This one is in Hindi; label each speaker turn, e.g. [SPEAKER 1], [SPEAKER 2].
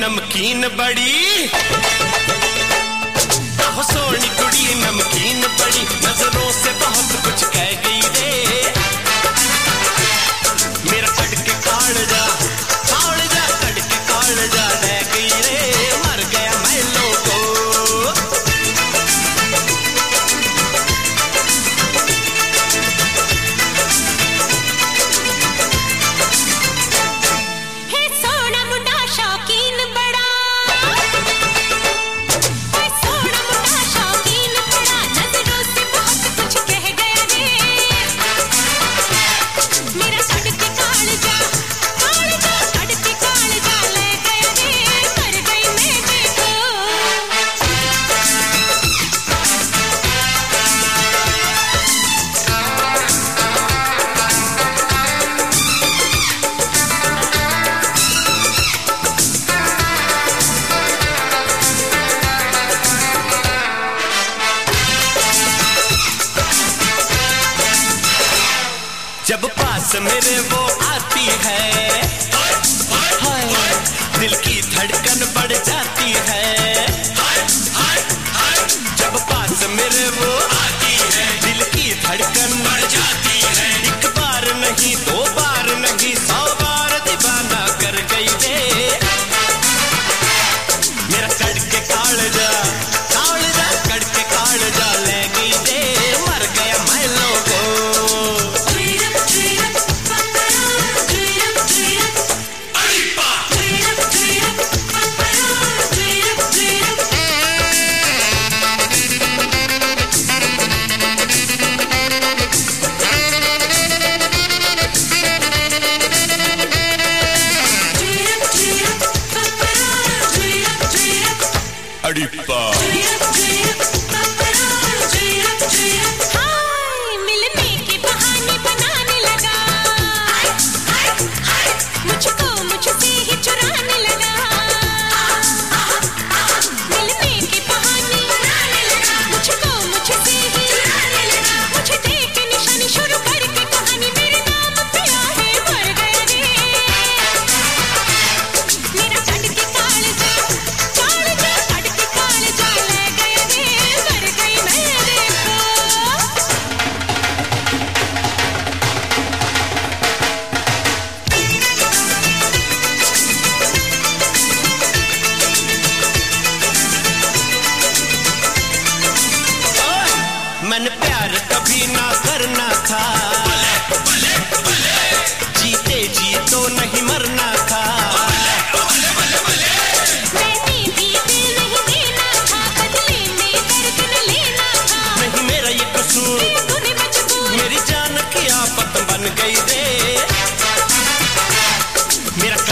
[SPEAKER 1] नमकीन बड़ी, हो सोनी कुड़ी नमकीन बड़ी, नजरों से बहुत कुछ कह गई रे। मेरा कटके कालजा कटके कालजा रह गई रे, मर गया मैं लोगो। जब पास मेरे वो आती है, हाय दिल की धड़कन बढ़ जाती है। जब पास मेरे वो आती है, दिल की धड़कन बढ़ जाती है। एक बार नहीं दो बार नहीं 100 बार दीवाना कर गई रे। मेरा कटके कालजा कटके कालजा ले गई रे, मर गया मैं लोगो।
[SPEAKER 2] हाय मिलने के बहाने बनाने लगा, मुझको मुझसे ही चुराने लगा। मिलने के बहाने बनाने लगा, मुझको मुझसे ही चुराने लगा। मुझे देख के निशानी शुरू करके कहानी मेरे नाम पे आहे मर गया रे। मेरा कटके कालजा कटके कालजा ले गया रे, मर गई मैं देखो।
[SPEAKER 1] मन प्यार कभी ना करना था, जीते जी तो नहीं मरना था।
[SPEAKER 2] मैंने भी दिल नहीं देना था, बदले में दर्द न लेना था।
[SPEAKER 1] नहीं मेरा ये कसूर,
[SPEAKER 2] तूने मजबूर
[SPEAKER 1] मेरी जान की आफत बन गई रे। मेरा